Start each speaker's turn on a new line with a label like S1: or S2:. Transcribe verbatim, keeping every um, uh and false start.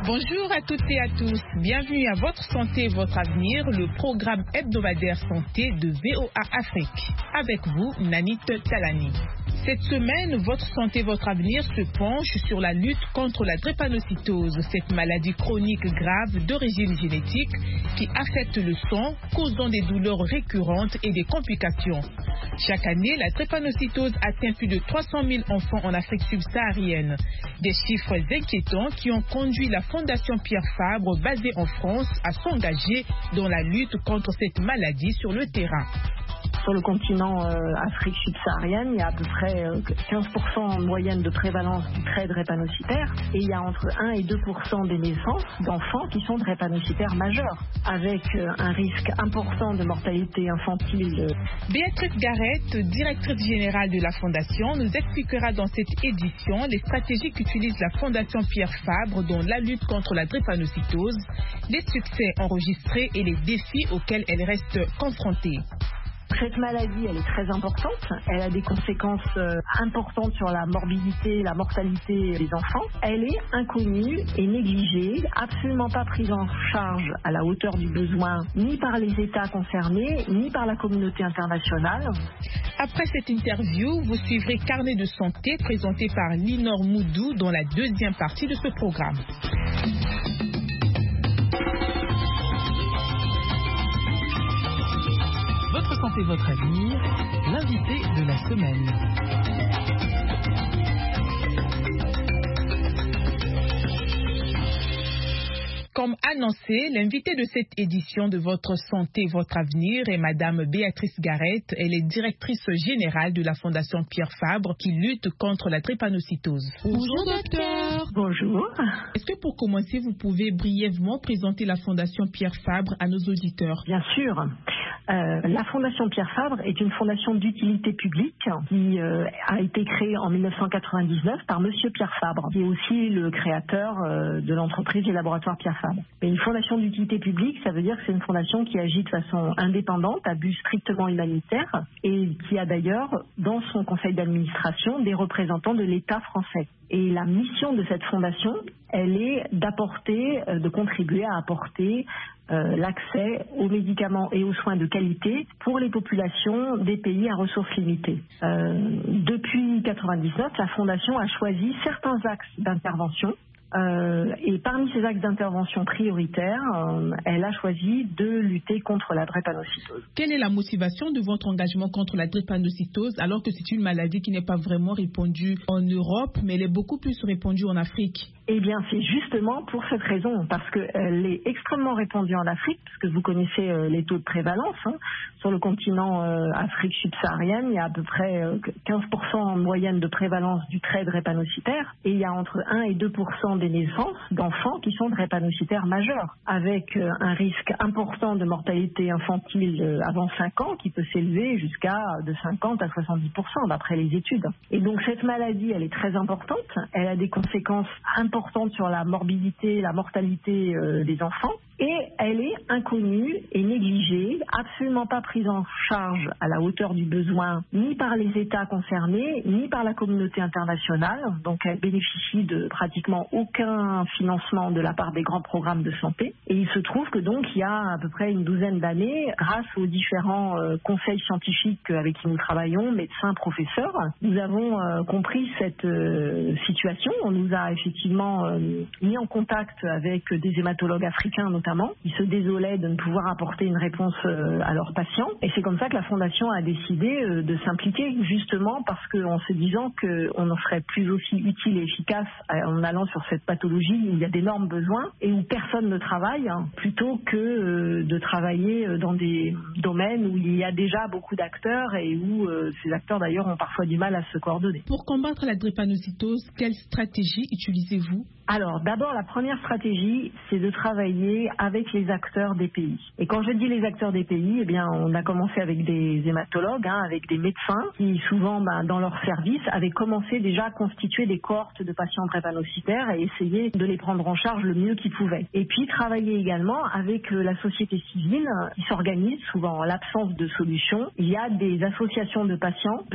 S1: Bonjour à toutes et à tous. Bienvenue à Votre Santé, Votre Avenir, le programme hebdomadaire santé de V O A Afrique. Avec vous, Nanit Talani. Cette semaine, Votre Santé, Votre Avenir se penche sur la lutte contre la drépanocytose, cette maladie chronique grave d'origine génétique qui affecte le sang, causant des douleurs récurrentes et des complications. Chaque année, la drépanocytose atteint plus de trois cent mille enfants en Afrique subsaharienne. Des chiffres inquiétants qui ont conduit la Fondation Pierre Fabre, basée en France, à s'engager dans la lutte contre cette maladie sur le terrain.
S2: Sur le continent euh, Afrique subsaharienne, il y a à peu près euh, quinze pour cent en moyenne de prévalence du trait drépanocytaire et il y a entre un et deux pour cent des naissances d'enfants qui sont drépanocytaires majeurs, avec euh, un risque important de mortalité infantile.
S1: Béatrice Garrett, directrice générale de la Fondation, nous expliquera dans cette édition les stratégies qu'utilise la Fondation Pierre Fabre dans la lutte contre la drépanocytose, les succès enregistrés et les défis auxquels elle reste confrontée.
S2: Cette maladie, elle est très importante. Elle a des conséquences euh, importantes sur la morbidité, la mortalité des enfants. Elle est inconnue et négligée, absolument pas prise en charge à la hauteur du besoin, ni par les États concernés, ni par la communauté internationale.
S1: Après cette interview, vous suivrez Carnet de santé présenté par Linor Moudou dans la deuxième partie de ce programme. Votre santé, votre avenir, l'invité de la semaine. Comme annoncé, l'invitée de cette édition de Votre Santé, Votre Avenir est Madame Béatrice Garrett. Elle est directrice générale de la Fondation Pierre Fabre qui lutte contre la drépanocytose.
S2: Bonjour docteur. Bonjour.
S1: Est-ce que pour commencer, vous pouvez brièvement présenter la Fondation Pierre Fabre à nos auditeurs?
S2: Bien sûr. Euh, la Fondation Pierre Fabre est une fondation d'utilité publique qui euh, a été créée en mille neuf cent quatre-vingt-dix-neuf par Monsieur Pierre Fabre, qui est aussi le créateur euh, de l'entreprise des laboratoires Pierre Fabre. Mais une fondation d'utilité publique, ça veut dire que c'est une fondation qui agit de façon indépendante, à but strictement humanitaire, et qui a d'ailleurs dans son conseil d'administration des représentants de l'État français. Et la mission de cette fondation, elle est d'apporter, de contribuer à apporter euh, l'accès aux médicaments et aux soins de qualité pour les populations des pays à ressources limitées. Euh, depuis mille neuf cent quatre-vingt-dix-neuf, la fondation a choisi certains axes d'intervention. Euh, et parmi ces axes d'intervention prioritaires, euh, elle a choisi de lutter contre la drépanocytose.
S1: Quelle est la motivation de votre engagement contre la drépanocytose alors que c'est une maladie qui n'est pas vraiment répandue en Europe, mais elle est beaucoup plus répandue en Afrique?
S2: Eh bien, c'est justement pour cette raison, parce qu'elle est extrêmement répandue en Afrique, parce que vous connaissez euh, les taux de prévalence. Hein. Sur le continent euh, Afrique subsaharienne, il y a à peu près euh, quinze pour cent en moyenne de prévalence du trait drépanocytaire, et il y a entre un et deux pour cent des naissances d'enfants qui sont drépanocytaires majeurs, avec euh, un risque important de mortalité infantile euh, avant cinq ans, qui peut s'élever jusqu'à de cinquante à soixante-dix pour cent d'après les études. Et donc cette maladie, elle est très importante, elle a des conséquences importantes sur la morbidité, la mortalité euh, des enfants. Et elle est inconnue et négligée, absolument pas prise en charge à la hauteur du besoin, ni par les États concernés, ni par la communauté internationale. Donc elle bénéficie de pratiquement aucun financement de la part des grands programmes de santé. Et il se trouve que donc il y a à peu près une douzaine d'années, grâce aux différents euh, conseils scientifiques avec qui nous travaillons, médecins, professeurs, nous avons euh, compris cette euh, situation. On nous a effectivement euh, mis en contact avec des hématologues africains notamment, qui se désolaient de ne pouvoir apporter une réponse euh, à leurs patients. Et c'est comme ça que la Fondation a décidé euh, de s'impliquer, justement parce qu'en se disant qu'on en serait plus aussi utile et efficace en allant sur cette pathologie où il y a d'énormes besoins et où personne ne travaille, hein, plutôt que euh, de travailler dans des domaines où il y a déjà beaucoup d'acteurs et où euh, ces acteurs d'ailleurs ont parfois du mal à se coordonner.
S1: Pour combattre la drépanocytose, quelle stratégie utilisez-vous?
S2: Alors, d'abord, la première stratégie, c'est de travailler avec les acteurs des pays. Et quand je dis les acteurs des pays, eh bien, on a commencé avec des hématologues, hein, avec des médecins qui, souvent, ben, dans leur service, avaient commencé déjà à constituer des cohortes de patients drépanocytaires et essayer de les prendre en charge le mieux qu'ils pouvaient. Et puis, travailler également avec euh, la société civile qui s'organise, souvent en l'absence de solution. Il y a des associations de patients